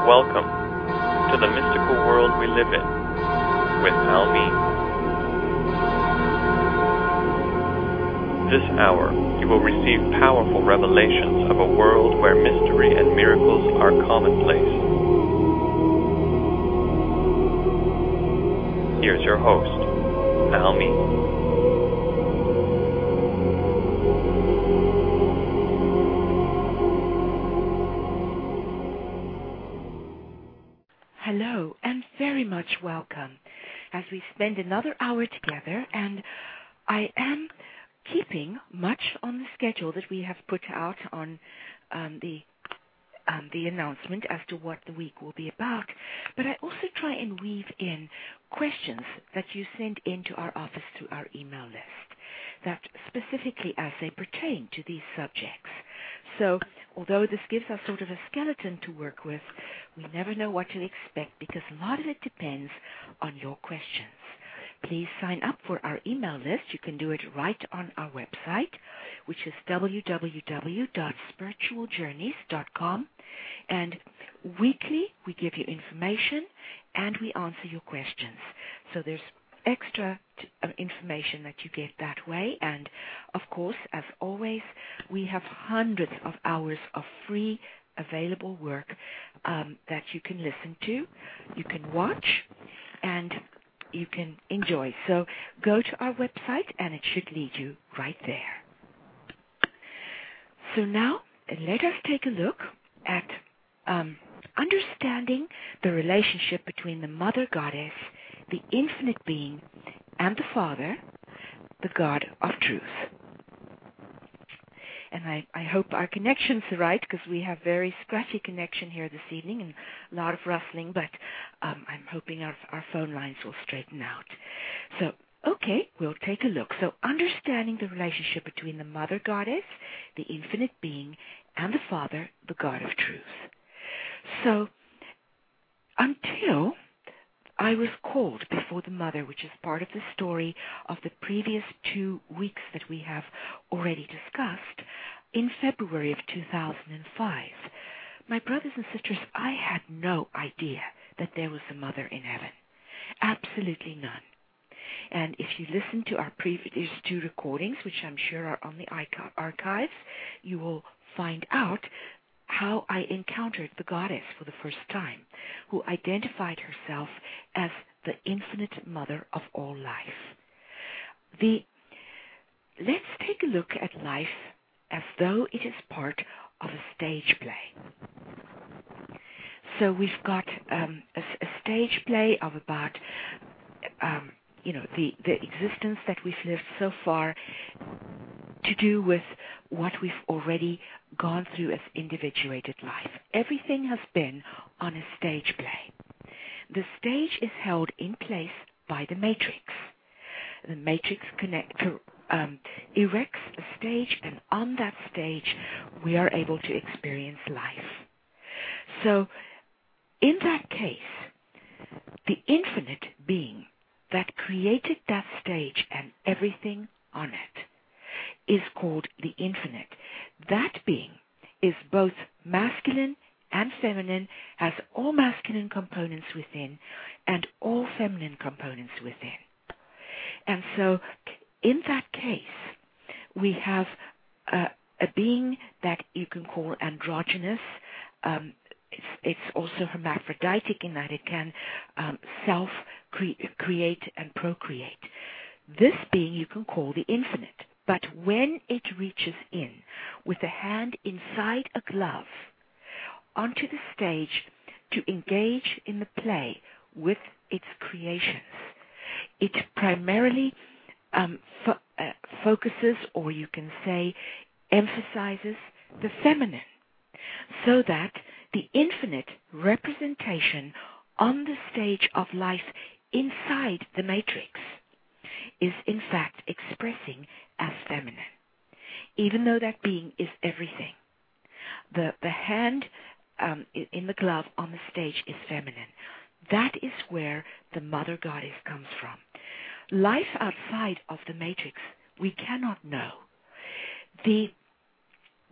welcome to the mystical world we live in with Almi. This hour, you will receive powerful revelations of a world where mystery and miracles are commonplace. Here's your host, Almi. Hello, and very much welcome as we spend another hour together, and I am keeping much on the schedule that we have put out on the announcement as to what the week will be about, but I also try and weave in questions that you send into our office through our email list that specifically as they pertain to these subjects. So, although this gives us sort of a skeleton to work with, we never know what to expect because a lot of it depends on your questions. Please sign up for our email list. You can do it right on our website, which is www.spiritualjourneys.com. And weekly, we give you information and we answer your questions. So there's extra information that you get that way. And, of course, as always, we have hundreds of hours of free available work that you can listen to, you can watch, and you can enjoy. So go to our website and it should lead you right there. So now let us take a look at understanding the relationship between the Mother Goddess, the infinite being, and the Father, the God of Truth. And I hope our connection's right because we have very scratchy connection here this evening and a lot of rustling, but I'm hoping our phone lines will straighten out. So, okay, we'll take a look. So, understanding the relationship between the Mother Goddess, the infinite being, and the Father, the God of Truth. So, until I was called before the Mother, which is part of the story of the previous 2 weeks that we have already discussed, in February of 2005. My brothers and sisters, I had no idea that there was a Mother in heaven. Absolutely none. And if you listen to our previous 2 recordings, which I'm sure are on the archives, you will find out how I encountered the goddess for the first time, who identified herself as the infinite mother of all life. Let's take a look at life as though it is part of a stage play. So we've got a stage play of about, the existence that we've lived so far to do with what we've already gone through as individuated life. Everything has been on a stage play. The stage is held in place by the matrix. The matrix erects a stage, and on that stage we are able to experience life. So in that case, the infinite being that created that stage and everything on it is called the infinite. That being is both masculine and feminine, has all masculine components within and all feminine components within. And so in that case, we have a being that you can call androgynous. It's also hermaphroditic in that it can self-create and procreate. This being you can call the infinite. But when it reaches in with a hand inside a glove onto the stage to engage in the play with its creations, it primarily focuses, or you can say emphasizes, the feminine, so that the infinite representation on the stage of life inside the matrix is in fact expressing as feminine, even though that being is everything. The hand in the glove on the stage is feminine. That is where the Mother Goddess comes from. Life outside of the matrix, we cannot know. The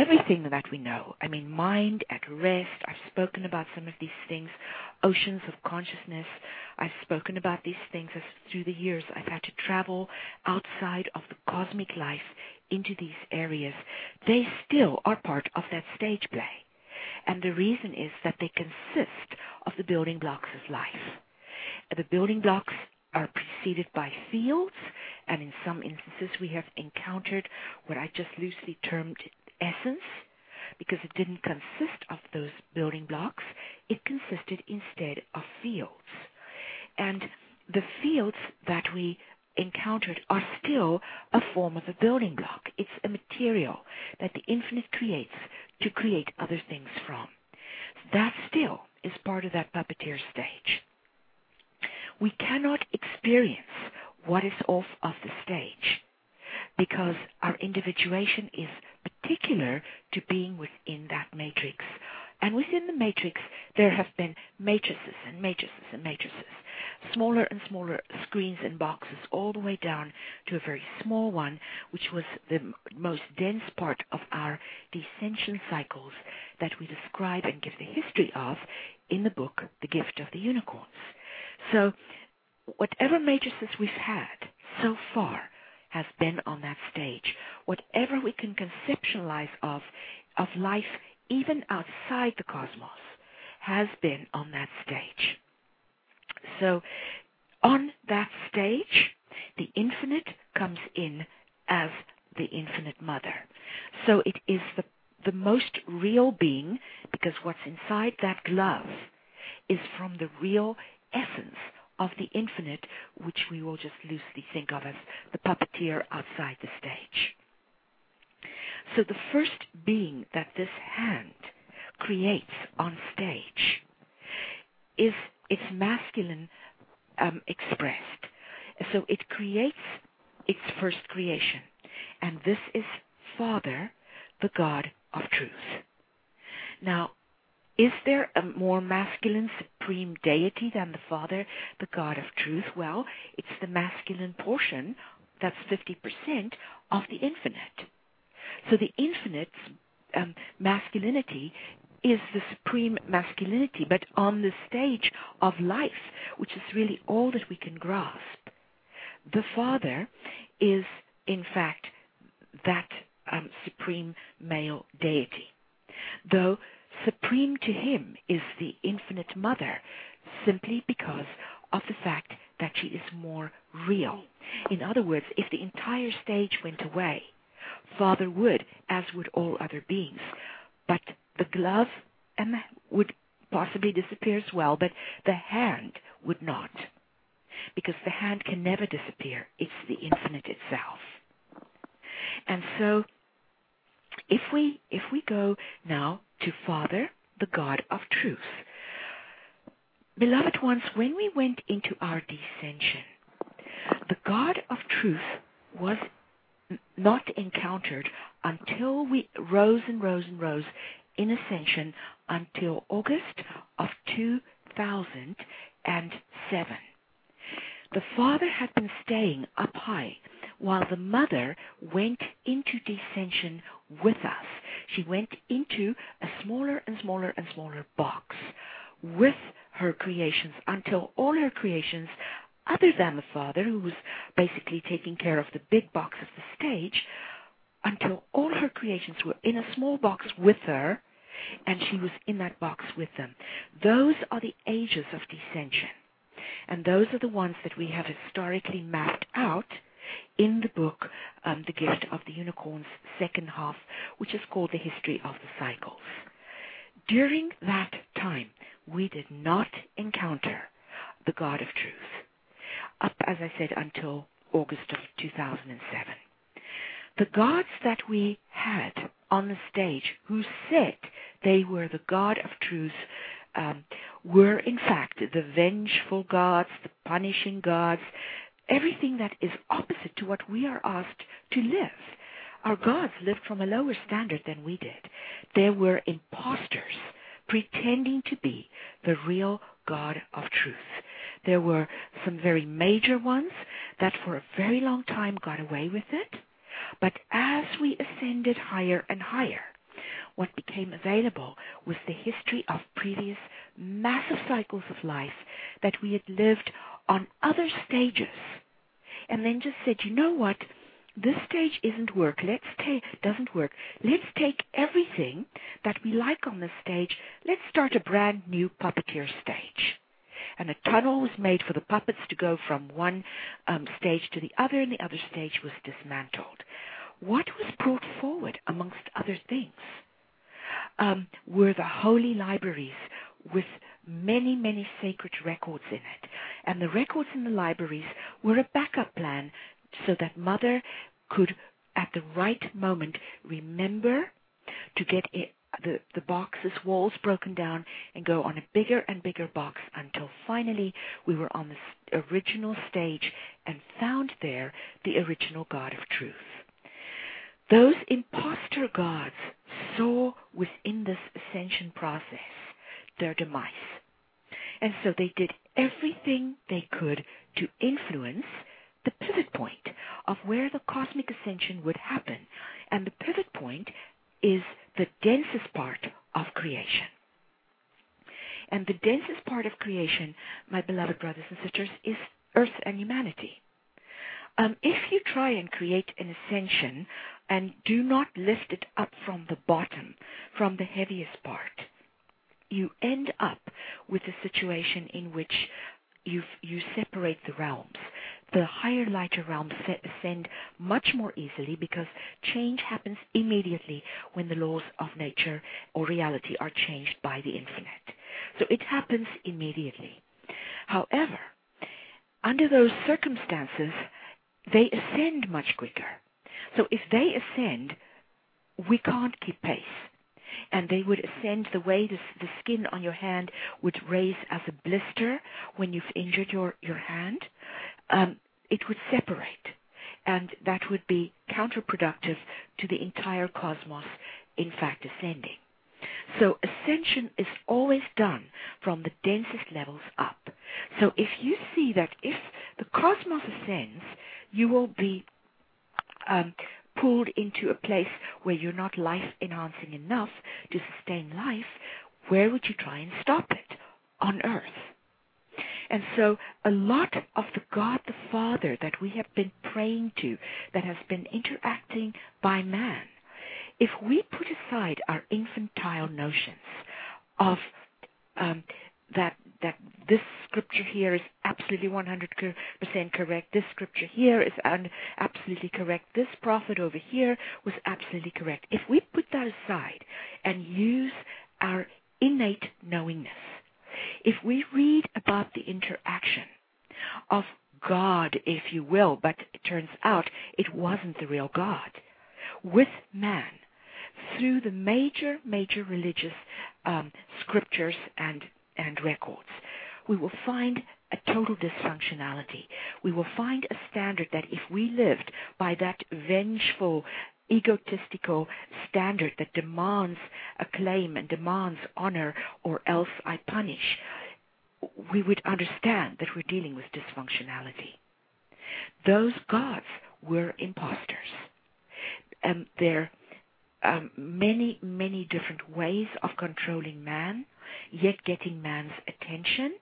everything that we know. I mean, mind at rest. I've spoken about some of these things. Oceans of consciousness. I've spoken about these things as through the years I've had to travel outside of the cosmic life into these areas. They still are part of that stage play. And the reason is that they consist of the building blocks of life. The building blocks are preceded by fields, and in some instances we have encountered what I just loosely termed essence, because it didn't consist of those building blocks. It consisted instead of fields. And the fields that we encountered are still a form of a building block. It's a material that the infinite creates to create other things from. That still is part of that puppeteer stage. We cannot experience what is off of the stage because our individuation is particular to being within that matrix. And within the matrix, there have been matrices and matrices and matrices, smaller and smaller screens and boxes, all the way down to a very small one, which was the most dense part of our descension cycles that we describe and give the history of in the book, The Gift of the Unicorns. So whatever matrices we've had so far has been on that stage. Whatever we can conceptualize of life, even outside the cosmos, has been on that stage. So on that stage, the infinite comes in as the infinite mother. So it is the most real being, because what's inside that glove is from the real essence of the infinite, which we will just loosely think of as the puppeteer outside the stage. So the first being that this hand creates on stage is its masculine expressed. So it creates its first creation. And this is Father, the God of Truth. Now, is there a more masculine supreme deity than the Father, the God of Truth? Well, it's the masculine portion, that's 50% of the infinite. So the infinite's masculinity is the supreme masculinity, but on the stage of life, which is really all that we can grasp. The Father is, in fact, that supreme male deity. Though supreme to him is the infinite mother, simply because of the fact that she is more real. In other words, if the entire stage went away, Father would, as would all other beings. But the glove would possibly disappear as well, but the hand would not. Because the hand can never disappear. It's the infinite itself. And so, if we go now to Father, the God of Truth. Beloved ones, when we went into our descension, the God of Truth was not encountered until we rose and rose and rose in ascension until August of 2007. The Father had been staying up high while the Mother went into descension with us. She went into a smaller and smaller and smaller box with her creations until all her creations, other than the Father, who was basically taking care of the big box of the stage, until all her creations were in a small box with her, and she was in that box with them. Those are the ages of descension. And those are the ones that we have historically mapped out in the book, The Gift of the Unicorns, second half, which is called The History of the Cycles. During that time, we did not encounter the God of Truth, up, as I said, until August of 2007. The gods that we had on the stage who said they were the God of Truth were in fact the vengeful gods, the punishing gods, everything that is opposite to what we are asked to live. Our gods lived from a lower standard than we did. They were imposters pretending to be the real God of Truth. There were some very major ones that for a very long time got away with it. But as we ascended higher and higher, what became available was the history of previous massive cycles of life that we had lived on other stages, and then just said, you know what, this stage doesn't work. Let's take everything that we like on this stage. Let's start a brand new puppeteer stage. And a tunnel was made for the puppets to go from one stage to the other, and the other stage was dismantled. What was brought forward, amongst other things, were the holy libraries with many, many sacred records in it. And the records in the libraries were a backup plan so that Mother could, at the right moment, remember to get the box's walls broken down and go on a bigger and bigger box until finally we were on the original stage and found there the original God of truth. Those imposter gods saw within this ascension process their demise. And so they did everything they could to influence the pivot point of where the cosmic ascension would happen. And the pivot point is the densest part of creation. And the densest part of creation, my beloved brothers and sisters, is Earth and humanity. If you try and create an ascension and do not lift it up from the bottom, from the heaviest part, you end up with a situation in which you separate the realms. The higher, lighter realms ascend much more easily because change happens immediately when the laws of nature or reality are changed by the infinite. So it happens immediately. However, under those circumstances, they ascend much quicker. So if they ascend, we can't keep pace. And they would ascend the way the skin on your hand would raise as a blister when you've injured your hand. It would separate, and that would be counterproductive to the entire cosmos, in fact, ascending. So ascension is always done from the densest levels up. So if you see that if the cosmos ascends, you will be pulled into a place where you're not life-enhancing enough to sustain life, where would you try and stop it? On Earth. And so a lot of the God the Father that we have been praying to, that has been interacting by man, if we put aside our infantile notions of that this scripture here is absolutely 100% correct, this scripture here is absolutely correct, this prophet over here was absolutely correct. If we put that aside and use our innate knowingness, if we read about the interaction of God, if you will, but it turns out it wasn't the real God, with man, through the major religious scriptures and records, we will find a total dysfunctionality. We will find a standard that if we lived by that vengeful, egotistical standard that demands acclaim and demands honor or else I punish, we would understand that we're dealing with dysfunctionality. Those gods were imposters. There are many different ways of controlling man, yet getting man's attention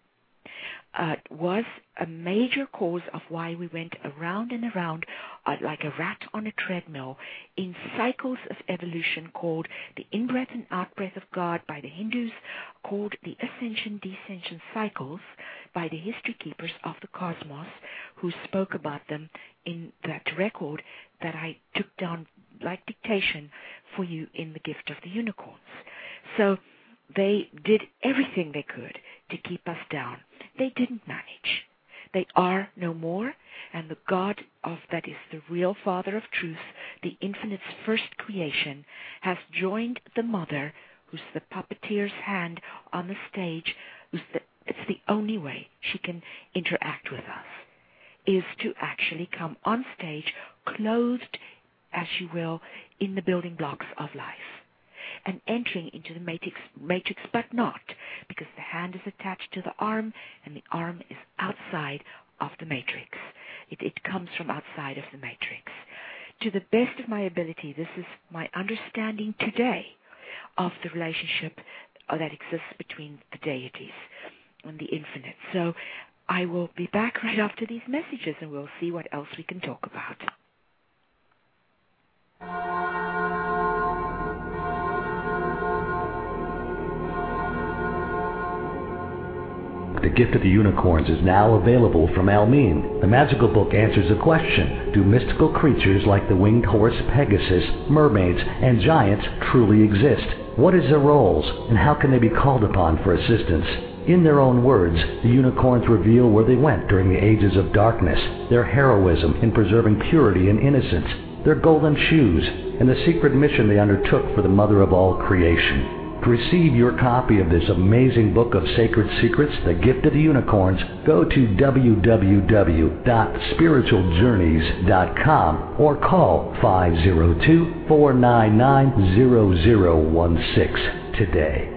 was a major cause of why we went around and around like a rat on a treadmill in cycles of evolution called the in-breath and out-breath of God by the Hindus, called the ascension-descension cycles by the history keepers of the cosmos, who spoke about them in that record that I took down like dictation for you in the Gift of the Unicorns. So they did everything they could to keep us down. They didn't manage. They are no more, and the God that is the real Father of truth, the infinite's first creation, has joined the Mother, who's the puppeteer's hand on the stage. It's the only way she can interact with us, is to actually come on stage clothed, as you will, in the building blocks of life, and entering into the matrix, but not, because the hand is attached to the arm, and the arm is outside of the matrix. It comes from outside of the matrix. To the best of my ability, this is my understanding today of the relationship that exists between the deities and the infinite. So I will be back right after these messages, and we'll see what else we can talk about. The Gift of the Unicorns is now available from Almin. The magical book answers a question: do mystical creatures like the winged horse Pegasus, mermaids, and giants truly exist? What is their roles, and how can they be called upon for assistance? In their own words, the unicorns reveal where they went during the ages of darkness, their heroism in preserving purity and innocence, their golden shoes, and the secret mission they undertook for the mother of all creation. To receive your copy of this amazing book of sacred secrets, The Gift of the Unicorns, go to www.spiritualjourneys.com or call 502-499-0016 today.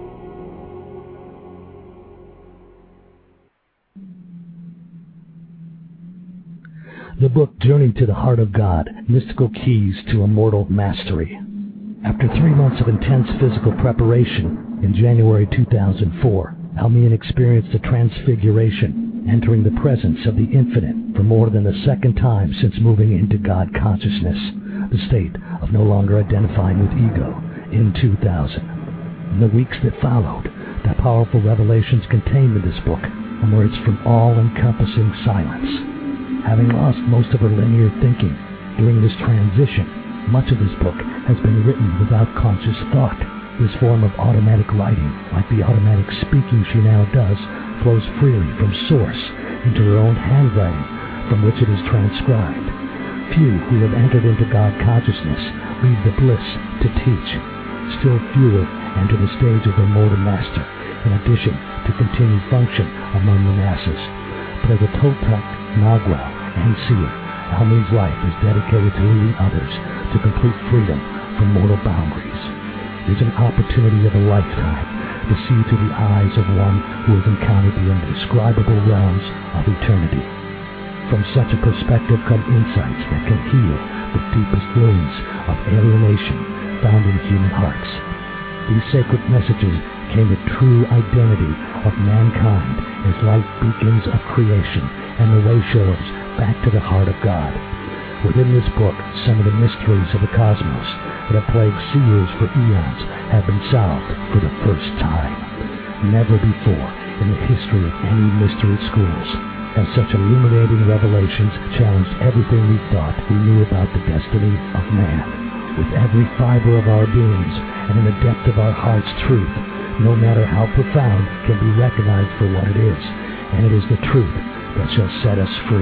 The book Journey to the Heart of God, Mystical Keys to Immortal Mastery. After 3 months of intense physical preparation, in January 2004, Almin experienced a transfiguration, entering the presence of the infinite for more than the second time since moving into God consciousness, the state of no longer identifying with ego, in 2000. In the weeks that followed, the powerful revelations contained in this book emerged from all-encompassing silence. Having lost most of her linear thinking during this transition, much of this book has been written without conscious thought. This form of automatic writing, like the automatic speaking she now does, flows freely from source into her own handwriting, from which it is transcribed. Few who have entered into God consciousness leave the bliss to teach. Still fewer enter the stage of their mortal master, in addition to continued function among the masses. But as a Toltec, Nagual, and seer, Almin's life is dedicated to leading others to complete freedom from mortal boundaries. It is an opportunity of a lifetime to see through the eyes of one who has encountered the indescribable realms of eternity. From such a perspective come insights that can heal the deepest wounds of alienation found in human hearts. These sacred messages claim the true identity of mankind as light beacons of creation and the way showers back to the heart of God. Within this book, some of the mysteries of the cosmos that have plagued seers for eons have been solved for the first time. Never before in the history of any mystery schools have such illuminating revelations challenged everything we thought we knew about the destiny of man. With every fiber of our beings and in the depth of our heart's truth, no matter how profound, can be recognized for what it is, and it is the truth that shall set us free.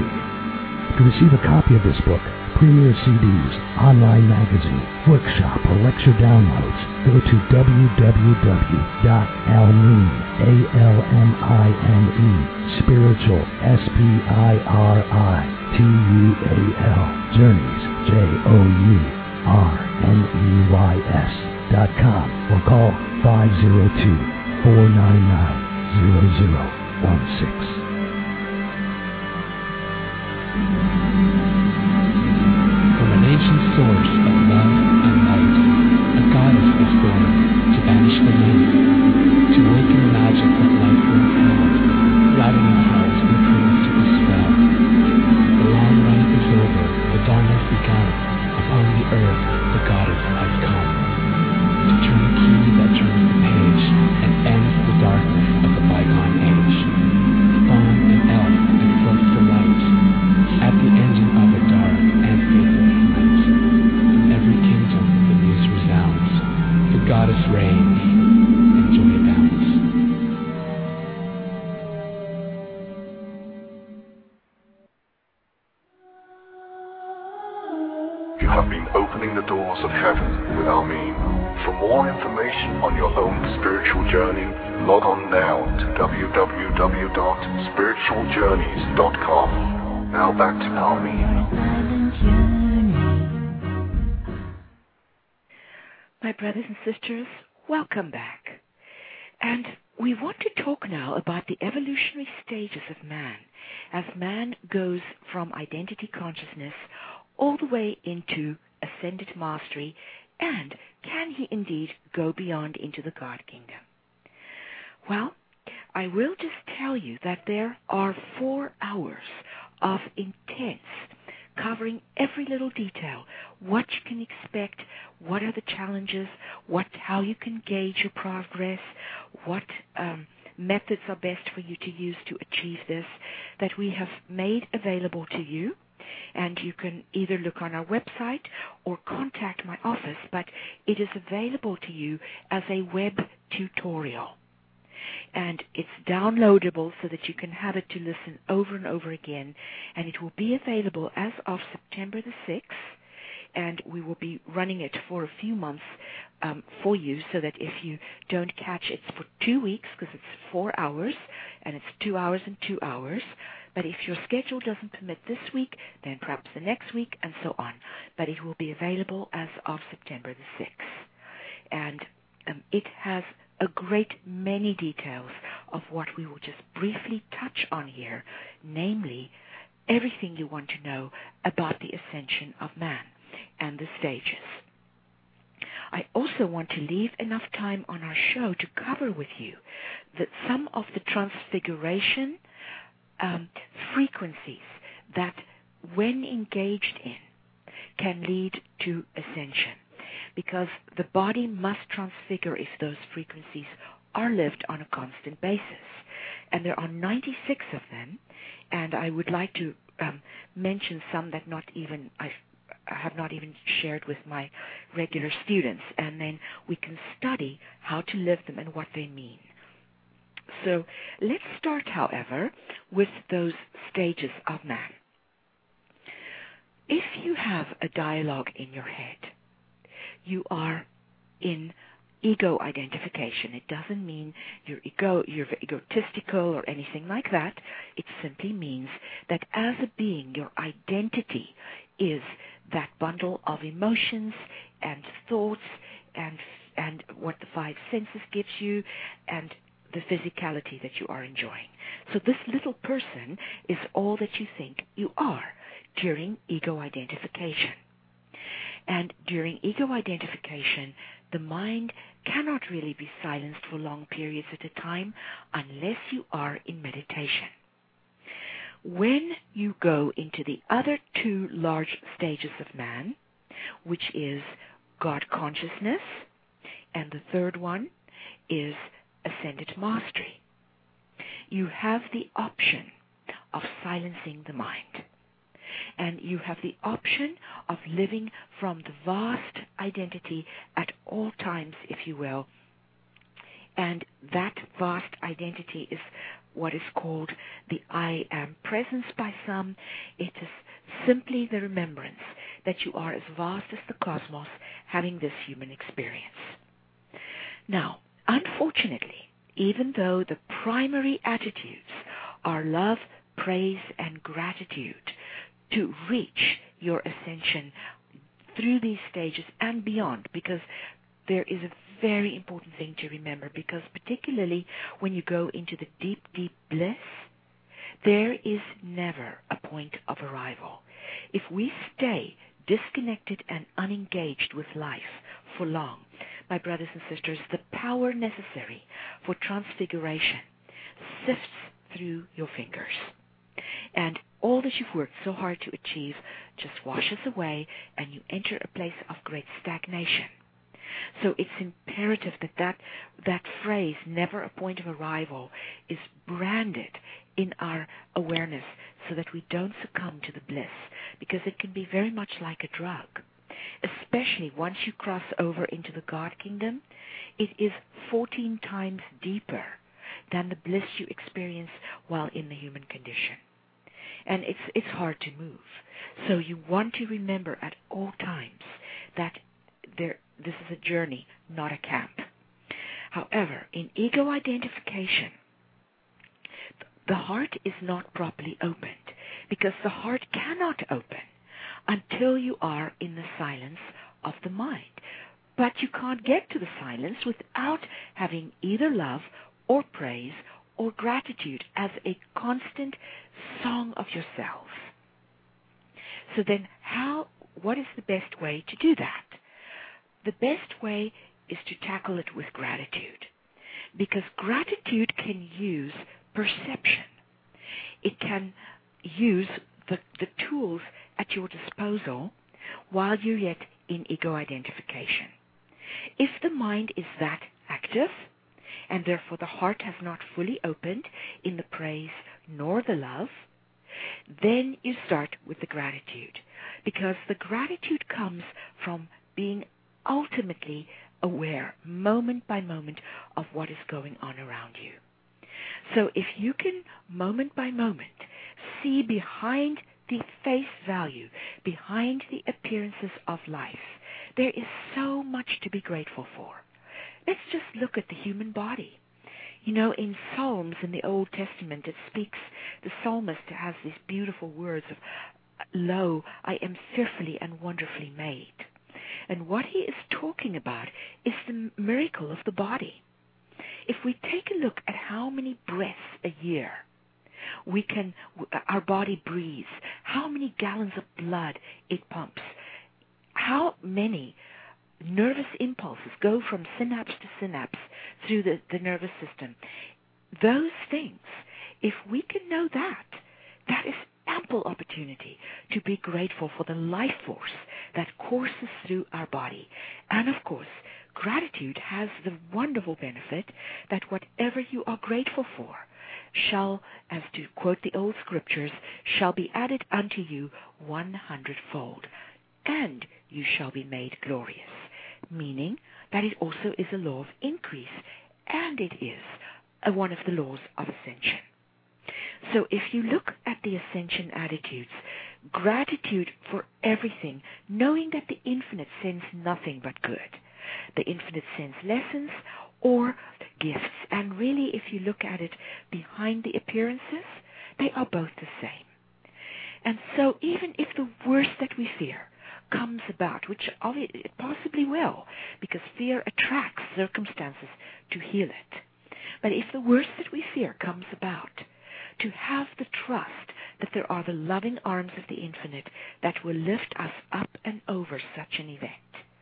To receive a copy of this book, premier CDs, online magazine, workshop, or lecture downloads, go to www.almine, A-L-M-I-N-E, spiritual, S-P-I-R-I-T-U-A-L, journeys, JOURNEYS.com, or call 502-499-0016. From an ancient source of love and light, a goddess is born to banish the night, to awaken the magic that life once held, rattling house with her mystical spell. The long night is over, the dawn has begun. Upon the earth, the goddess has come to turn the key that turns the page and ends the darkness of the bygone age. Fawn and elf enforce the light at the ending of a dark and faithless night. From every kingdom the news resounds. The goddess reigns, and joy abounds. You have been opening the doors of heaven with Almin. For more information on your own spiritual journey, log on now to www.spiritualjourneys.com. Now back to Almin. My brothers and sisters, welcome back. And we want to talk now about the evolutionary stages of man, as man goes from identity consciousness all the way into ascended mastery And can he indeed go beyond into the God kingdom? Well, I will just tell you that there are 4 hours of intense, covering every little detail, what you can expect, what are the challenges, how you can gauge your progress, what methods are best for you to use to achieve this, that we have made available to you. And you can either look on our website or contact my office, but it is available to you as a web tutorial. And it's downloadable so that you can have it to listen over and over again. And it will be available as of September the 6th. And we will be running it for a few months for you, so that if you don't catch it for 2 weeks, because it's 4 hours, and it's 2 hours and 2 hours. But if your schedule doesn't permit this week, then perhaps the next week, and so on. But it will be available as of September the 6th. And it has a great many details of what we will just briefly touch on here, namely everything you want to know about the ascension of man and the stages. I also want to leave enough time on our show to cover with you that some of the transfiguration frequencies that, when engaged in, can lead to ascension, because the body must transfigure if those frequencies are lived on a constant basis. And there are 96 of them, and I would like to mention some that I have not even shared with my regular students, and then we can study how to live them and what they mean. So let's start, however, with those stages of man. If you have a dialogue in your head, you are in ego identification. It doesn't mean you're egotistical or anything like that. It simply means that as a being, your identity is that bundle of emotions and thoughts and what the 5 senses gives you, and the physicality that you are enjoying. So this little person is all that you think you are during ego identification. And during ego identification, the mind cannot really be silenced for long periods at a time unless you are in meditation. When you go into the other 2 large stages of man, which is God consciousness, and the third one is ascended mastery, you have the option of silencing the mind. And you have the option of living from the vast identity at all times, if you will. And that vast identity is what is called the I Am presence by some. It is simply the remembrance that you are as vast as the cosmos, having this human experience. Now, unfortunately, even though the primary attitudes are love, praise, and gratitude, to reach your ascension through these stages and beyond, because there is a very important thing to remember, because particularly when you go into the deep, deep bliss, there is never a point of arrival. If we stay disconnected and unengaged with life for long, my brothers and sisters, the power necessary for transfiguration sifts through your fingers. And all that you've worked so hard to achieve just washes away, and you enter a place of great stagnation. So it's imperative that phrase, never a point of arrival, is branded in our awareness so that we don't succumb to the bliss, because it can be very much like a drug. Especially once you cross over into the God kingdom, it is 14 times deeper than the bliss you experience while in the human condition. And it's hard to move. So you want to remember at all times that this is a journey, not a camp. However, in ego identification, the heart is not properly opened, because the heart cannot open until you are in the silence of the mind. But you can't get to the silence without having either love or praise or gratitude as a constant song of yourself. So then what is the best way to do that? the best way is to tackle it with gratitude, because gratitude can use perception. It can use the tools at your disposal while you're yet in ego identification. If the mind is that active, and therefore the heart has not fully opened in the praise nor the love, then you start with the gratitude, because the gratitude comes from being ultimately aware, moment by moment, of what is going on around you. So if you can, moment by moment, see behind the face value, behind the appearances of life, there is so much to be grateful for. Let's just look at the human body. You know, in Psalms in the Old Testament, it speaks, the psalmist has these beautiful words of, "Lo, I am fearfully and wonderfully made." And what he is talking about is the miracle of the body. If we take a look at how many breaths a year our body breathes, how many gallons of blood it pumps, how many nervous impulses go from synapse to synapse through the nervous system. Those things, if we can know that is ample opportunity to be grateful for the life force that courses through our body. And of course, gratitude has the wonderful benefit that whatever you are grateful for shall, as to quote the old scriptures, shall be added unto you 100-fold, and you shall be made glorious. Meaning that it also is a law of increase, and it is one of the laws of ascension. So if you look at the ascension attitudes, gratitude for everything, knowing that the infinite sends nothing but good. The infinite sends lessons or gifts, and really if you look at it behind the appearances, they are both the same. And so even if the worst that we fear comes about, which it possibly will, because fear attracts circumstances to heal it. But if the worst that we fear comes about, to have the trust that there are the loving arms of the infinite that will lift us up and over such an event.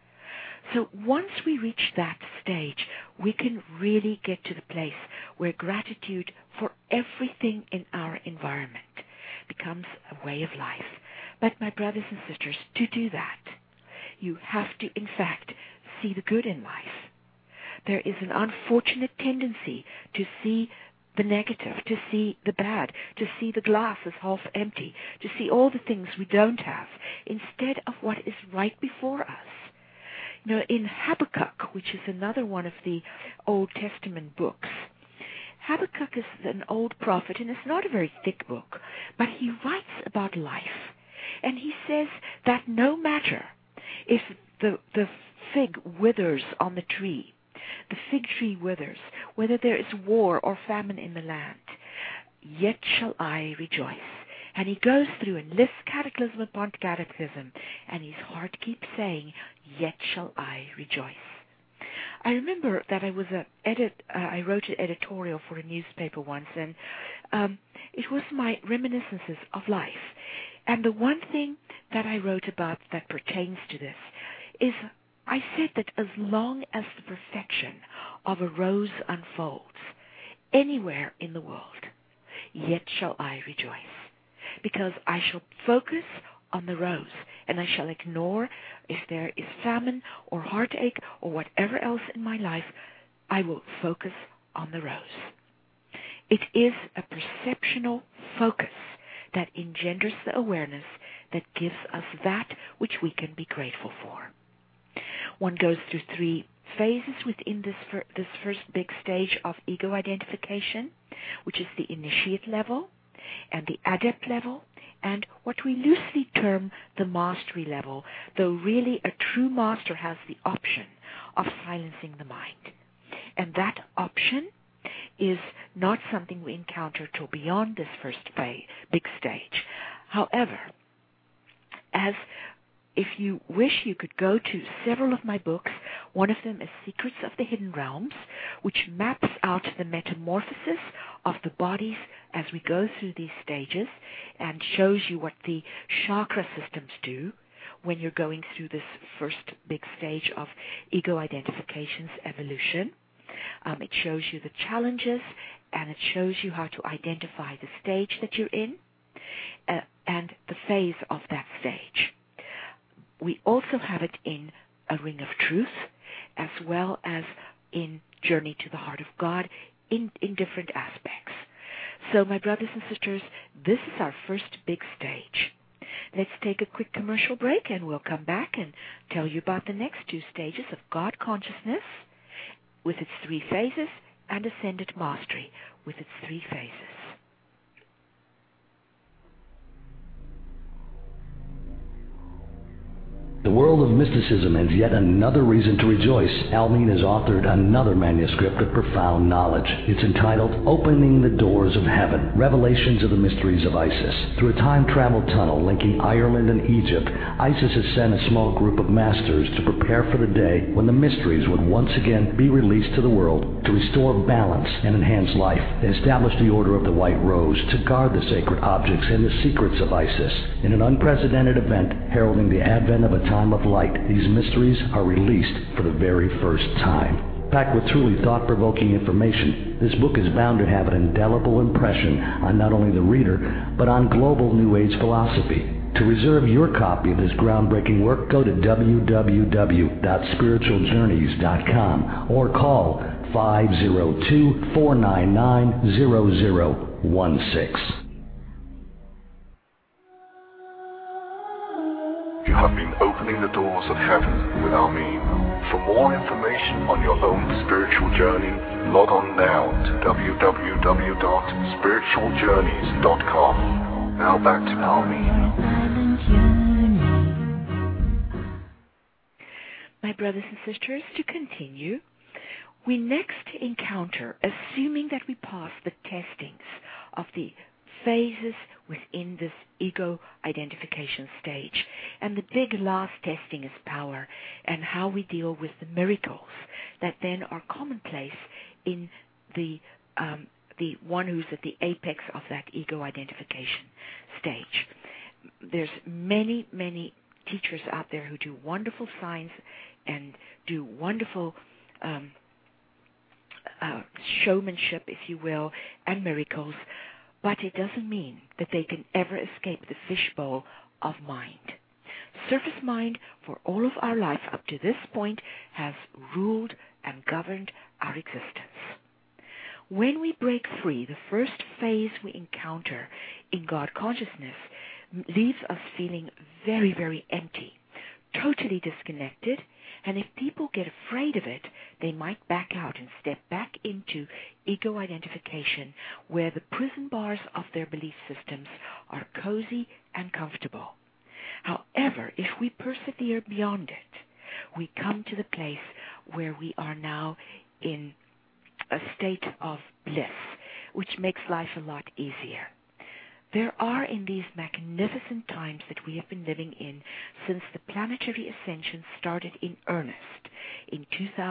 So once we reach that stage, we can really get to the place where gratitude for everything in our environment becomes a way of life. But my brothers and sisters, to do that, you have to, in fact, see the good in life. There is an unfortunate tendency to see the negative, to see the bad, to see the glass as half empty, to see all the things we don't have, instead of what is right before us. You know, in Habakkuk, which is another one of the Old Testament books, Habakkuk is an old prophet, and it's not a very thick book, but he writes about life. And he says that no matter if the fig withers on the tree, the fig tree withers, whether there is war or famine in the land, yet shall I rejoice. And he goes through and lists cataclysm upon cataclysm, and his heart keeps saying, yet shall I rejoice. I remember that I wrote an editorial for a newspaper once, and it was my reminiscences of life. And the one thing that I wrote about that pertains to this is I said that as long as the perfection of a rose unfolds anywhere in the world, yet shall I rejoice. Because I shall focus on the rose, and I shall ignore if there is famine or heartache or whatever else in my life. I will focus on the rose. It is a perceptional focus that engenders the awareness that gives us that which we can be grateful for. One goes through 3 phases within this first big stage of ego identification, which is the initiate level, and the adept level, and what we loosely term the mastery level, though really a true master has the option of silencing the mind. And that option is not something we encounter till beyond this first big stage. However, if you wish, you could go to several of my books. One of them is Secrets of the Hidden Realms, which maps out the metamorphosis of the bodies as we go through these stages and shows you what the chakra systems do, when you're going through this first big stage of ego identification's evolution. It shows you the challenges, and it shows you how to identify the stage that you're in and the phase of that stage. We also have it in A Ring of Truth, as well as in Journey to the Heart of God, in different aspects. So, my brothers and sisters, this is our first big stage. Let's take a quick commercial break, and we'll come back and tell you about the next 2 stages of God consciousness with its 3 phases, and Ascended Mastery with its 3 phases. The world of mysticism has yet another reason to rejoice. Almeen has authored another manuscript of profound knowledge. It's entitled Opening the Doors of Heaven, Revelations of the Mysteries of Isis. Through a time-travel tunnel linking Ireland and Egypt, Isis has sent a small group of masters to prepare for the day when the mysteries would once again be released to the world to restore balance and enhance life. They established the Order of the White Rose to guard the sacred objects and the secrets of Isis. In an unprecedented event heralding the advent of a time of light, these mysteries are released for the very first time. Packed with truly thought-provoking information, this book is bound to have an indelible impression on not only the reader, but on global New Age philosophy. To reserve your copy of this groundbreaking work, go to www.spiritualjourneys.com or call 502-499-0016. You have been opening the doors of heaven with Almeen. For more information on your own spiritual journey, log on now to www.spiritualjourneys.com. Now back to Almeen. My brothers and sisters, to continue, we next encounter, assuming that we pass the testings of the phases within this ego identification stage. And the big last testing is power, and how we deal with the miracles that then are commonplace in the one who's at the apex of that ego identification stage. There's many, many teachers out there who do wonderful signs and do wonderful showmanship, if you will, and miracles, but it doesn't mean that they can ever escape the fishbowl of mind. Surface mind, for all of our life up to this point, has ruled and governed our existence. When we break free, the first phase we encounter in God consciousness leaves us feeling very, very empty, totally disconnected, and if people get afraid of it, they might back out and step back into ego identification, where the prison bars of their belief systems are cozy and comfortable. However, if we persevere beyond it, we come to the place where we are now in a state of bliss, which makes life a lot easier. There are, in these magnificent times that we have been living in since the planetary ascension started in earnest in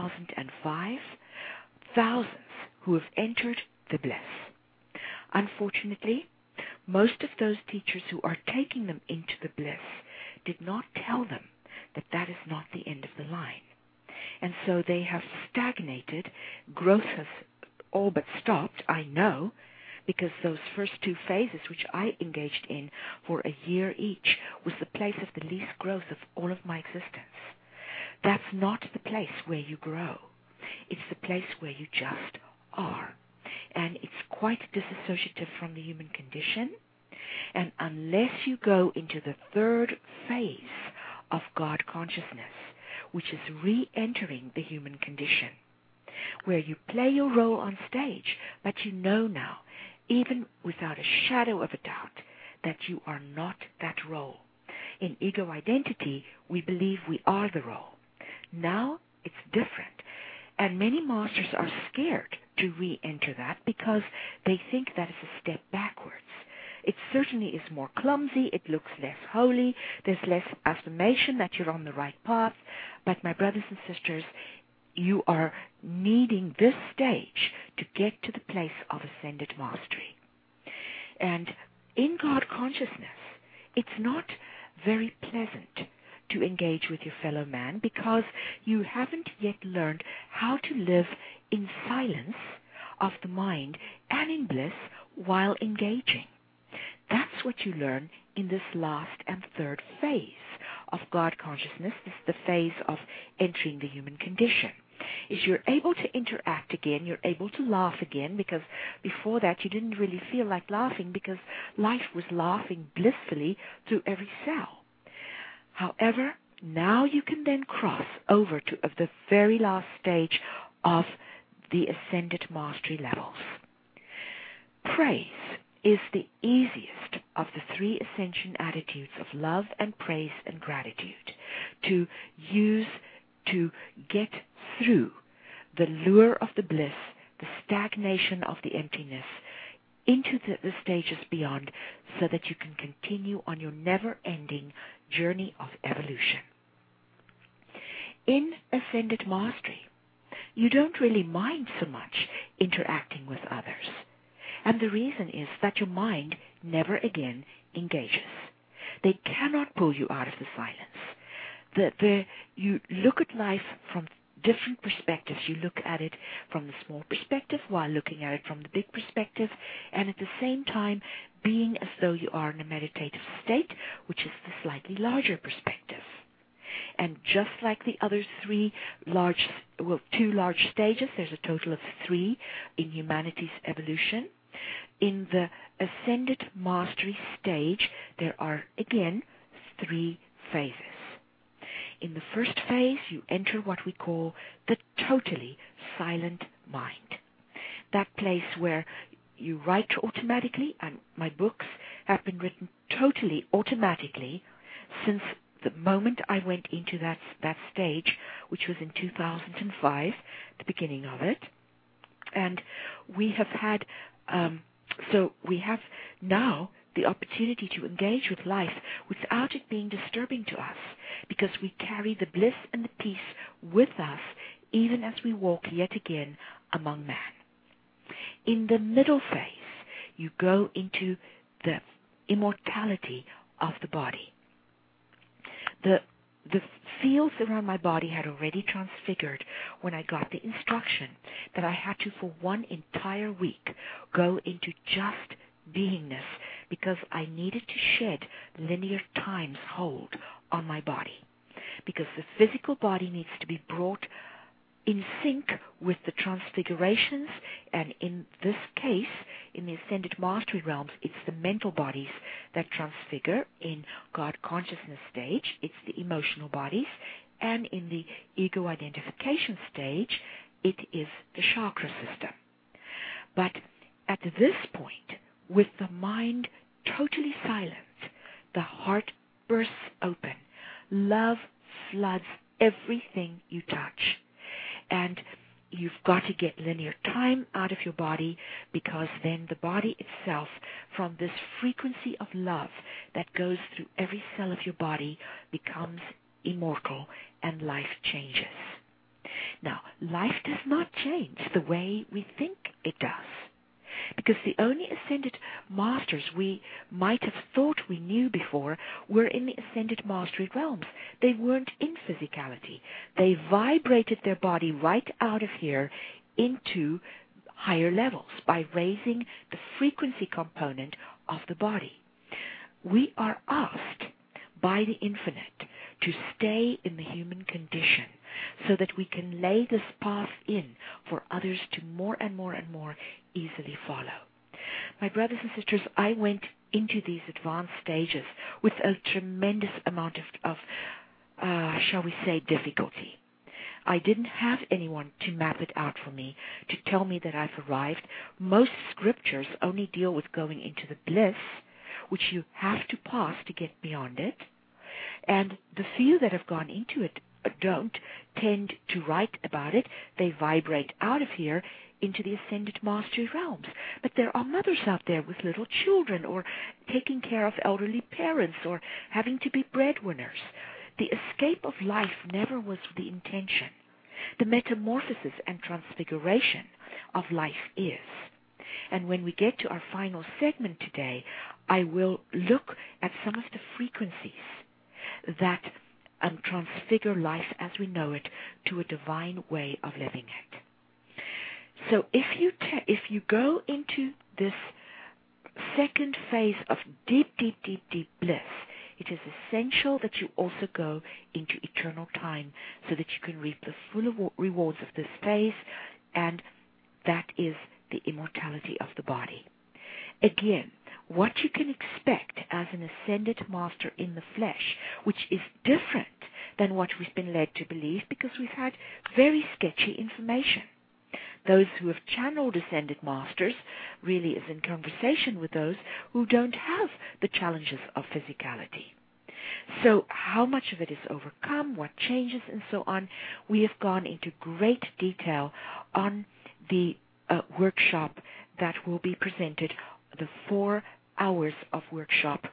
2005, thousands who have entered the bliss. Unfortunately, most of those teachers who are taking them into the bliss did not tell them that that is not the end of the line. And so they have stagnated. Growth has all but stopped, I know, because those first 2 phases, which I engaged in for a year each, was the place of the least growth of all of my existence. That's not the place where you grow. It's the place where you just are. And it's quite disassociative from the human condition. And unless you go into the 3rd phase of God consciousness, which is re-entering the human condition, where you play your role on stage, but you know now, even without a shadow of a doubt, that you are not that role. In ego identity, we believe we are the role. Now it's different. And many masters are scared to re-enter that because they think that is a step backwards. It certainly is more clumsy, it looks less holy, there's less affirmation that you're on the right path. But my brothers and sisters, you are needing this stage to get to the place of ascended mastery. And in God consciousness, it's not very pleasant to engage with your fellow man because you haven't yet learned how to live in silence of the mind and in bliss while engaging. That's what you learn in this last and third phase of God consciousness. This is the phase of entering the human condition. Is you're able to interact again, you're able to laugh again, because before that you didn't really feel like laughing because life was laughing blissfully through every cell. However, now you can then cross over to the very last stage of the ascended mastery levels. Praise is the easiest of the three ascension attitudes of love and praise and gratitude to use to get through the lure of the bliss, the stagnation of the emptiness, into the stages beyond, so that you can continue on your never-ending journey of evolution. In ascended mastery, you don't really mind so much interacting with others. And the reason is that your mind never again engages. They cannot pull you out of the silence. You look at life from different perspectives. You look at it from the small perspective while looking at it from the big perspective, and at the same time being as though you are in a meditative state, which is the slightly larger perspective. And just like the other two large stages, there's a total of 3 in humanity's evolution. In the ascended mastery stage, there are again 3 phases. In the first phase, you enter what we call the totally silent mind. That place where you write automatically, and my books have been written totally automatically since the moment I went into that stage, which was in 2005, the beginning of it. And we have had, we have now the opportunity to engage with life without it being disturbing to us, because we carry the bliss and the peace with us even as we walk yet again among man. In the middle phase, you go into the immortality of the body. The fields around my body had already transfigured when I got the instruction that I had to, for one entire week, go into just beingness, because I needed to shed linear time's hold on my body. Because the physical body needs to be brought in sync with the transfigurations, and in this case, in the ascended mastery realms, it's the mental bodies that transfigure. In God consciousness stage, it's the emotional bodies, and in the ego identification stage, it is the chakra system. But at this point, with the mind totally silent, the heart bursts open. Love floods everything you touch. And you've got to get linear time out of your body, because then the body itself, from this frequency of love that goes through every cell of your body, becomes immortal and life changes. Now, life does not change the way we think it does, because the only ascended masters we might have thought we knew before were in the ascended mastery realms. They weren't in physicality. They vibrated their body right out of here into higher levels by raising the frequency component of the body. We are asked by the infinite to stay in the human condition so that we can lay this path in for others to more and more and more easily follow. My brothers and sisters, I went into these advanced stages with a tremendous amount of shall we say, difficulty. I didn't have anyone to map it out for me, to tell me that I've arrived. Most scriptures only deal with going into the bliss, which you have to pass to get beyond it. And the few that have gone into it don't tend to write about it. They vibrate out of here into the ascended mastery realms. But there are mothers out there with little children, or taking care of elderly parents, or having to be breadwinners. The escape of life never was the intention. The metamorphosis and transfiguration of life is. And when we get to our final segment today, I will look at some of the frequencies that and transfigure life as we know it to a divine way of living it. So if you go into this second phase of deep bliss, it is essential that you also go into eternal time so that you can reap the full rewards of this phase, and that is the immortality of the body. Again, what you can expect as an ascended master in the flesh, which is different than what we've been led to believe because we've had very sketchy information. Those who have channeled ascended masters really is in conversation with those who don't have the challenges of physicality. So how much of it is overcome, what changes, and so on, we have gone into great detail on the workshop that will be presented, the 4 hours of workshop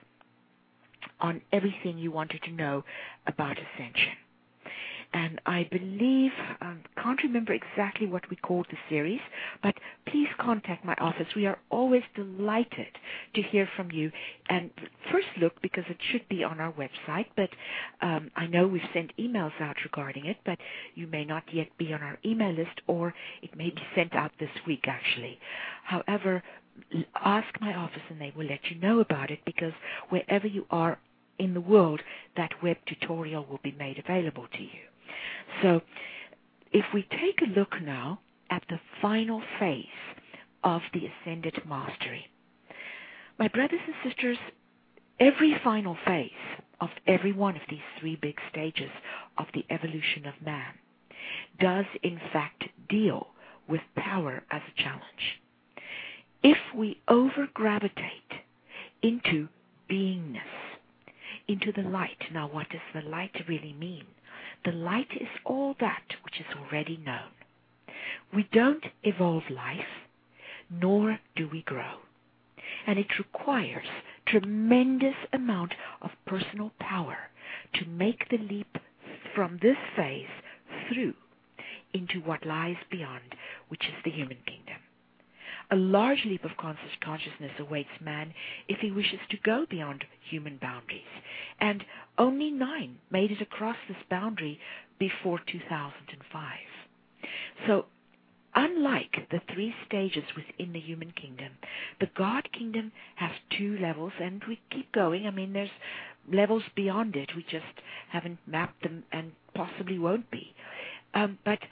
on everything you wanted to know about ascension. And I believe, can't remember exactly what we called the series, but please contact my office. We are always delighted to hear from you. And first look, because it should be on our website, but I know we've sent emails out regarding it, but you may not yet be on our email list, or it may be sent out this week, actually. However, ask my office and they will let you know about it, because wherever you are in the world, that web tutorial will be made available to you. So if we take a look now at the final phase of the Ascended Mastery, my brothers and sisters, every final phase of every one of these 3 big stages of the evolution of man does in fact deal with power as a challenge. If we over-gravitate into beingness, into the light, now what does the light really mean? The light is all that which is already known. We don't evolve life, nor do we grow. And it requires tremendous amount of personal power to make the leap from this phase through into what lies beyond, which is the human kingdom. A large leap of consciousness awaits man if he wishes to go beyond human boundaries, and only 9 made it across this boundary before 2005. So, unlike the 3 stages within the human kingdom, the God kingdom has 2 levels, and we keep going. I mean, there's levels beyond it. We just haven't mapped them and possibly won't be. But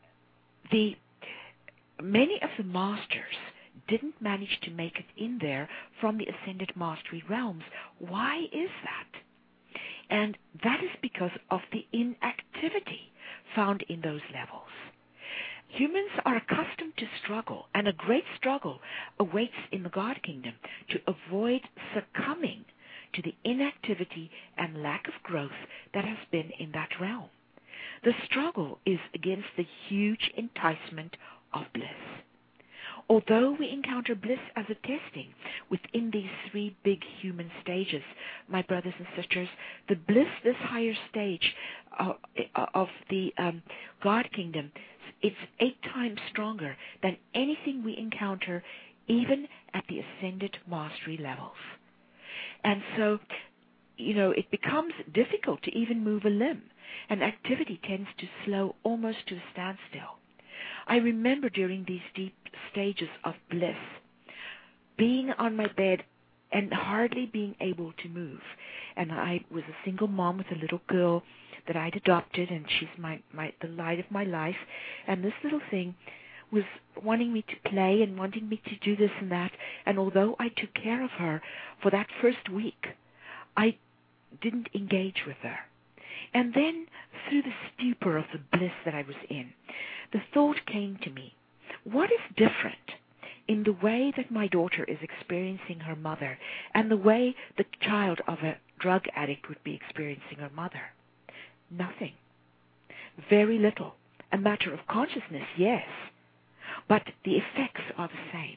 many of the masters didn't manage to make it in there from the Ascended Mastery realms. Why is that? And that is because of the inactivity found in those levels. Humans are accustomed to struggle, and a great struggle awaits in the God Kingdom to avoid succumbing to the inactivity and lack of growth that has been in that realm. The struggle is against the huge enticement of bliss. Although we encounter bliss as a testing within these 3 big human stages, my brothers and sisters, the bliss, this higher stage of the God Kingdom, it's 8 times stronger than anything we encounter even at the Ascended Mastery levels. And so, it becomes difficult to even move a limb, and activity tends to slow almost to a standstill. I remember during these deep stages of bliss, being on my bed and hardly being able to move. And I was a single mom with a little girl that I'd adopted, and she's the light of my life. And this little thing was wanting me to play and wanting me to do this and that. And although I took care of her for that first week, I didn't engage with her. And then, through the stupor of the bliss that I was in, the thought came to me, what is different in the way that my daughter is experiencing her mother and the way the child of a drug addict would be experiencing her mother? Nothing. Very little. A matter of consciousness, yes, but the effects are the same.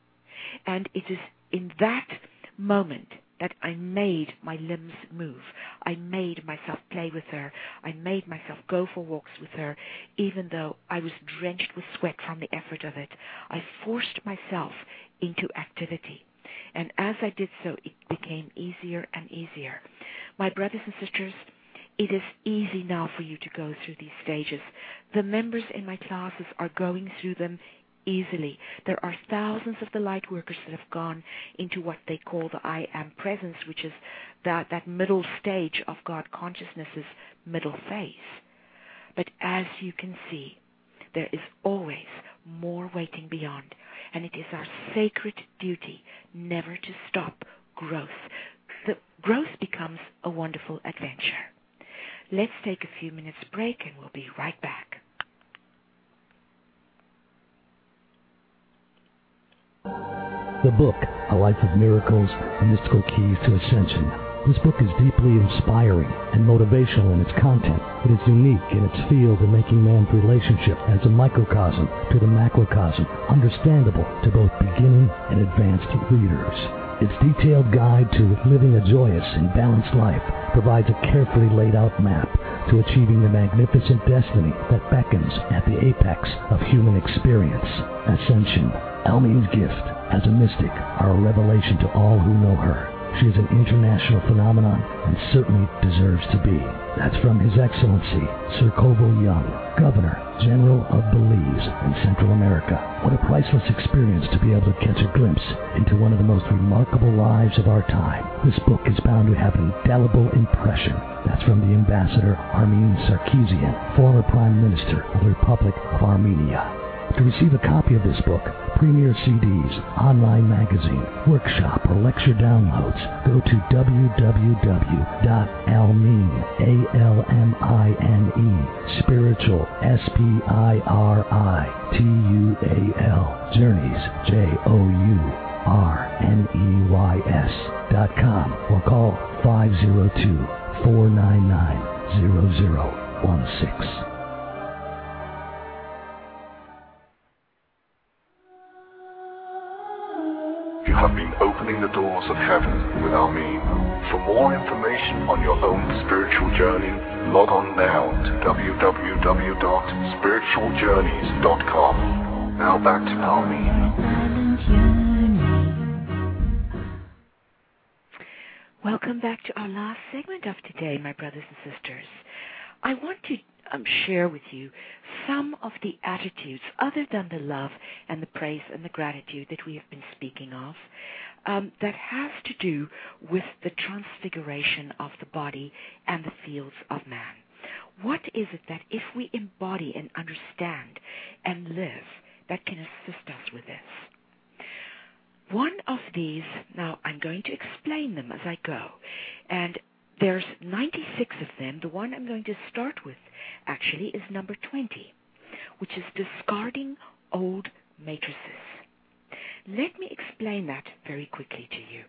And it is in that moment that I made my limbs move. I made myself play with her. I made myself go for walks with her, even though I was drenched with sweat from the effort of it. I forced myself into activity. And as I did so, it became easier and easier. My brothers and sisters, it is easy now for you to go through these stages. The members in my classes are going through them easily. There are thousands of the light workers that have gone into what they call the I Am Presence, which is that middle stage of God consciousness's middle phase. But as you can see, there is always more waiting beyond, and it is our sacred duty never to stop growth. The growth becomes a wonderful adventure. Let's take a few minutes break and we'll be right back. The book, A Life of Miracles, Mystical Keys to Ascension. This book is deeply inspiring and motivational in its content. It is unique in its field in making man's relationship as a microcosm to the macrocosm understandable to both beginning and advanced readers. Its detailed guide to living a joyous and balanced life provides a carefully laid out map to achieving the magnificent destiny that beckons at the apex of human experience, ascension. Almeen's gift as a mystic are a revelation to all who know her. She is an international phenomenon and certainly deserves to be. That's from His Excellency, Sir Koval Young, Governor General of Belize in Central America. What a priceless experience to be able to catch a glimpse into one of the most remarkable lives of our time. This book is bound to have an indelible impression. That's from the Ambassador Armin Sarkisian, former Prime Minister of the Republic of Armenia. To receive a copy of this book, premier CDs, online magazine, workshop, or lecture downloads, go to www.almine, A-L-M-I-N-E, spiritual, S-P-I-R-I-T-U-A-L, journeys, JOURNEYS.com, or call 502-499-0016. You have been opening the doors of heaven with Almeen. For more information on your own spiritual journey, log on now to www.spiritualjourneys.com. Now back to Almeen. Welcome back to our last segment of today, my brothers and sisters. I want to share with you some of the attitudes other than the love and the praise and the gratitude that we have been speaking of that has to do with the transfiguration of the body and the fields of man. What is it that if we embody and understand and live that can assist us with this? One of these, now I'm going to explain them as I go, and there's 96 of them. The one I'm going to start with actually is number 20, which is discarding old matrices. Let me explain that very quickly to you.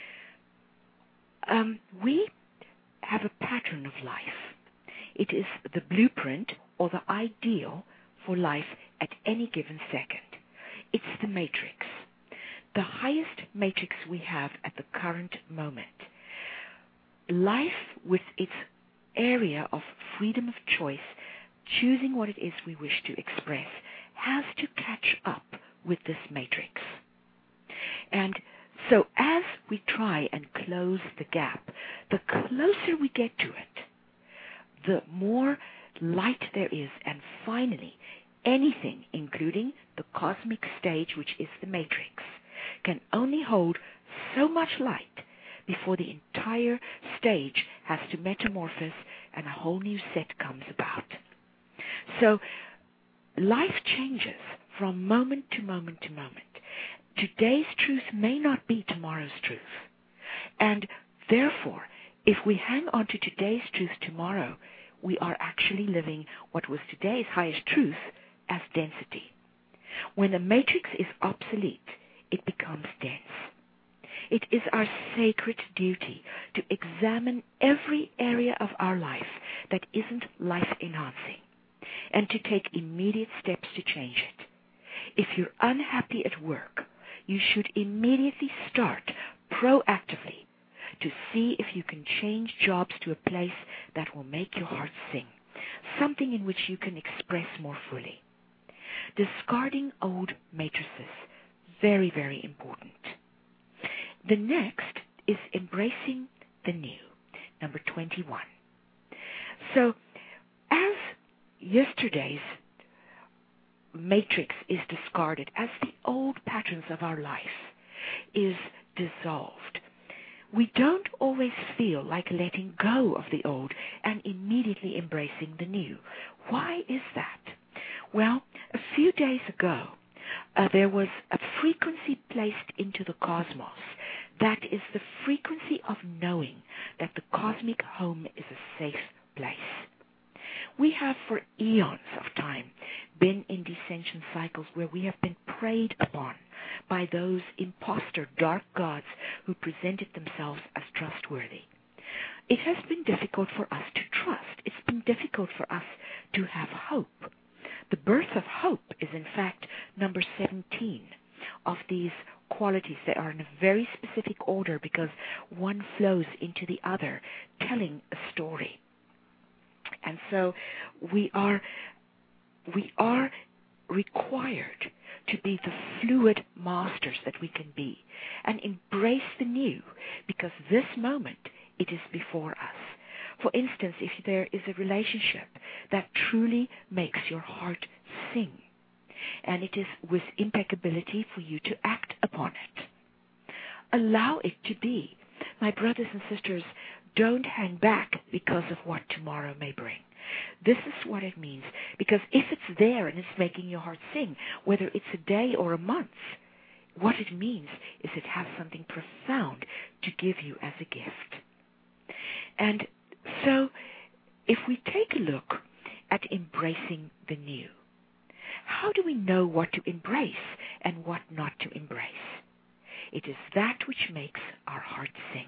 We have a pattern of life. It is the blueprint or the ideal for life at any given second. It's the matrix, the highest matrix we have at the current moment. Life with its area of freedom of choice, choosing what it is we wish to express, has to catch up with this matrix. And so as we try and close the gap, the closer we get to it, the more light there is, and finally anything, including the cosmic stage, which is the matrix, can only hold so much light before the entire stage has to metamorphose and a whole new set comes about. So life changes from moment to moment to moment. Today's truth may not be tomorrow's truth. And therefore, if we hang on to today's truth tomorrow, we are actually living what was today's highest truth as density. When the matrix is obsolete, it becomes dense. It is our sacred duty to examine every area of our life that isn't life-enhancing and to take immediate steps to change it. If you're unhappy at work, you should immediately start proactively to see if you can change jobs to a place that will make your heart sing, something in which you can express more fully. Discarding old matrices, very, very important. The next is embracing the new, number 21. So, as yesterday's matrix is discarded, as the old patterns of our life is dissolved, we don't always feel like letting go of the old and immediately embracing the new. Why is that? Well, a few days ago, there was a frequency placed into the cosmos that is the frequency of knowing that the cosmic home is a safe place. We have for eons of time been in descension cycles where we have been preyed upon by those imposter dark gods who presented themselves as trustworthy. It has been difficult for us to trust. It's been difficult for us to have hope. The birth of hope is in fact number 17 of these qualities. They are in a very specific order because one flows into the other, telling a story. And so we are required to be the fluid masters that we can be and embrace the new, because this moment, it is before us. For instance, if there is a relationship that truly makes your heart sing, and it is with impeccability for you to act upon it, allow it to be. My brothers and sisters, don't hang back because of what tomorrow may bring. This is what it means, because if it's there and it's making your heart sing, whether it's a day or a month, what it means is it has something profound to give you as a gift. And so, if we take a look at embracing the new, how do we know what to embrace and what not to embrace? It is that which makes our heart sing.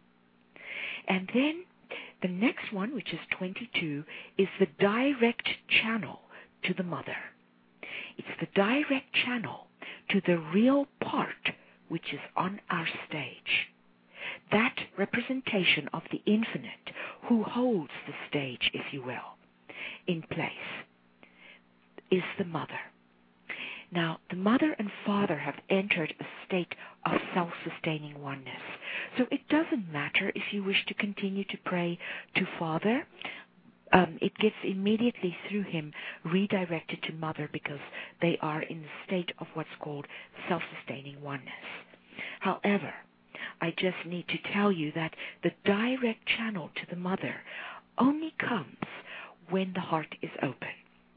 And then the next one, which is 22, is the direct channel to the mother. It's the direct channel to the real part which is on our stage. That representation of the infinite who holds the stage, if you will, in place, is the mother. Now, the mother and father have entered a state of self-sustaining oneness. So it doesn't matter if you wish to continue to pray to Father. It gets immediately through him redirected to Mother, because they are in the state of what's called self-sustaining oneness. However, I just need to tell you that the direct channel to the Mother only comes when the heart is open.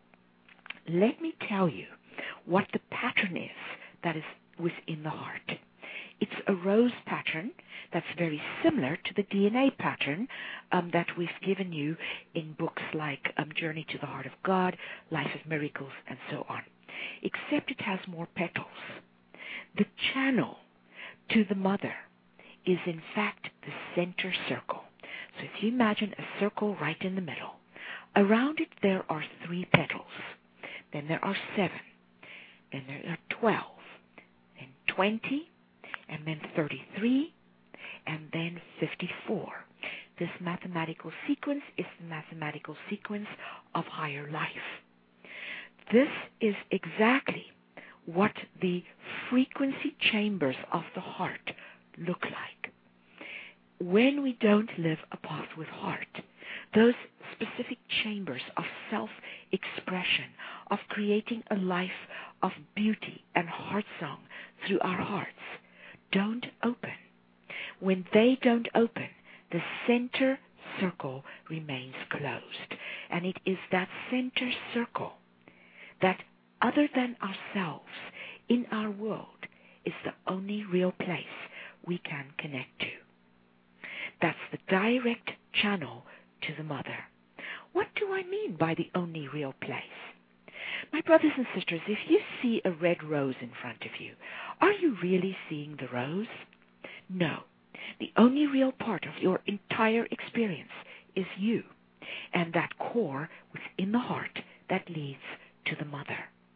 Let me tell you what the pattern is that is within the heart. It's a rose pattern that's very similar to the DNA pattern that we've given you in books like Journey to the Heart of God, Life of Miracles, and so on, except it has more petals. The channel to the mother is in fact the center circle. So if you imagine a circle right in the middle, around it there are 3 petals, then there are 7, then there are 12, then 20, and then 33, and then 54. This mathematical sequence is the mathematical sequence of higher life. This is exactly what the frequency chambers of the heart look like. When we don't live a path with heart, those specific chambers of self-expression, of creating a life of beauty and heart song through our hearts, don't open. When they don't open, the center circle remains closed. And it is that center circle that, other than ourselves, in our world, is the only real place we can connect to. That's the direct channel to the mother. What do I mean by the only real place? My brothers and sisters, if you see a red rose in front of you, are you really seeing the rose? No. The only real part of your entire experience is you, and that core within the heart that leads to the mother.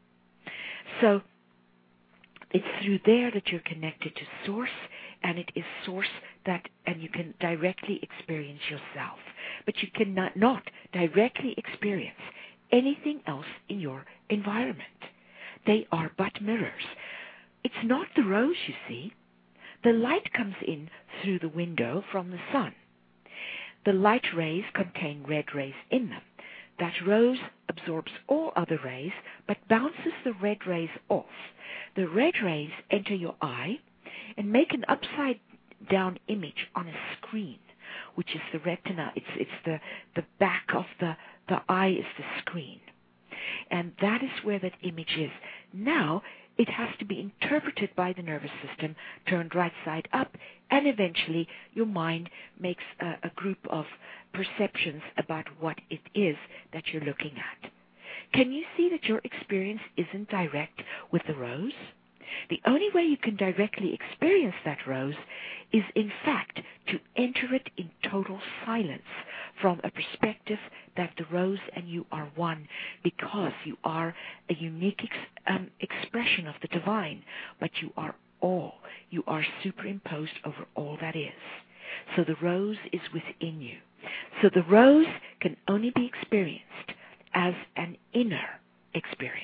So it's through there that you're connected to Source, and it is Source that, and you can directly experience yourself. But you cannot not directly experience anything else in your environment. They are but mirrors. It's not the rose you see. The light comes in through the window from the sun. The light rays contain red rays in them. That rose absorbs all other rays, but bounces the red rays off. The red rays enter your eye and make an upside-down image on a screen, which is the retina. It's the back of the eye is the screen. And that is where that image is. Now, it has to be interpreted by the nervous system, turned right side up, and eventually your mind makes a group of perceptions about what it is that you're looking at. Can you see that your experience isn't direct with the rose? The only way you can directly experience that rose is, in fact, to enter it in total silence from a perspective that the rose and you are one, because you are a unique expression of the divine, but you are all. You are superimposed over all that is. So the rose is within you. So the rose can only be experienced as an inner experience.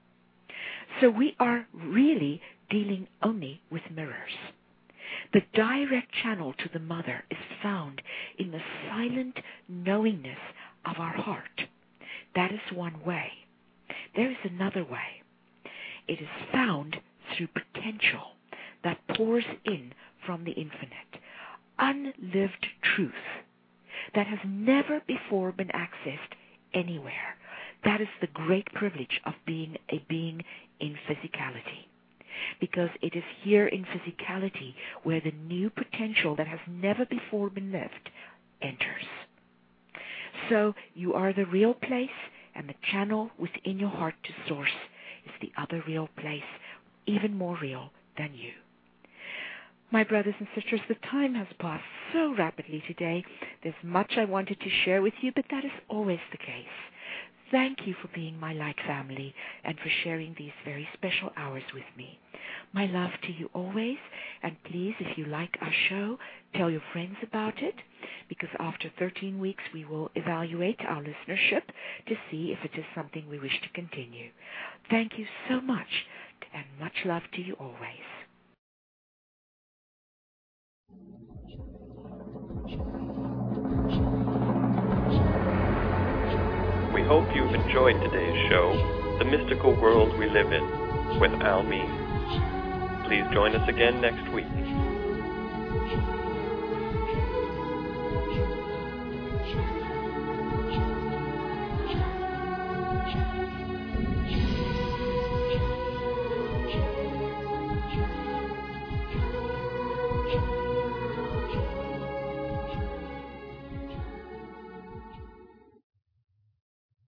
So we are really dealing only with mirrors. The direct channel to the mother is found in the silent knowingness of our heart. That is one way. There is another way. It is found through potential that pours in from the infinite. Unlived truth that has never before been accessed anywhere. That is the great privilege of being a being in physicality. Because it is here in physicality where the new potential that has never before been lived enters. So you are the real place, and the channel within your heart to source is the other real place, even more real than you. My brothers and sisters, the time has passed so rapidly today. There's much I wanted to share with you, but that is always the case. Thank you for being my light family and for sharing these very special hours with me. My love to you always, and please, if you like our show, tell your friends about it, because after 13 weeks we will evaluate our listenership to see if it is something we wish to continue. Thank you so much, and much love to you always. We hope you've enjoyed today's show, The Mystical World We Live In, with Al Means. Please join us again next week.